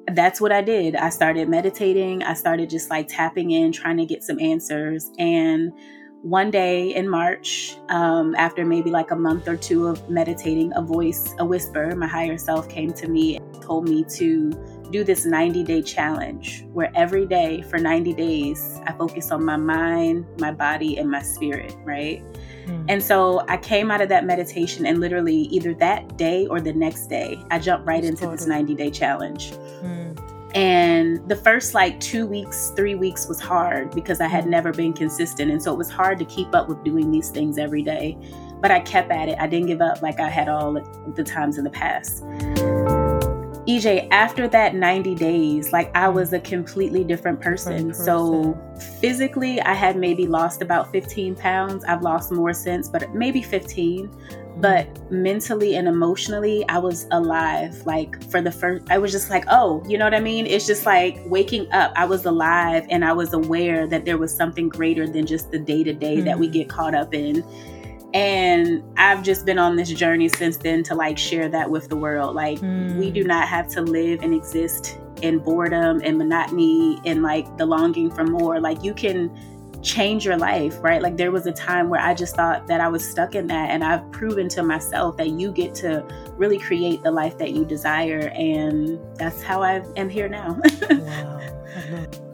that's what I did. I started meditating. I started just like tapping in, trying to get some answers. And one day in March, after maybe like a month or two of meditating, a whisper, my higher self came to me and told me to do this 90-day challenge where every day for 90 days, I focus on my mind, my body, and my spirit, right? And so I came out of that meditation and literally either that day or the next day, I jumped right into this 90-day challenge. And the first like 2 weeks, 3 weeks was hard because I had never been consistent. And so it was hard to keep up with doing these things every day. But I kept at it. I didn't give up like I had all the times in the past. EJ, after that 90 days, like I was a completely different person. So physically, I had maybe lost about 15 pounds. I've lost more since, but maybe 15. But mentally and emotionally, I was alive. Like I was just like, oh, you know what I mean? It's just like waking up. I was alive and I was aware that there was something greater than just the day-to-day that we get caught up in. And I've just been on this journey since then to like share that with the world. Like we do not have to live and exist in boredom and monotony and like the longing for more. Like you can change your life, right? Like there was a time where I just thought that I was stuck in that. And I've proven to myself that you get to really create the life that you desire. And that's how I am here now. Wow.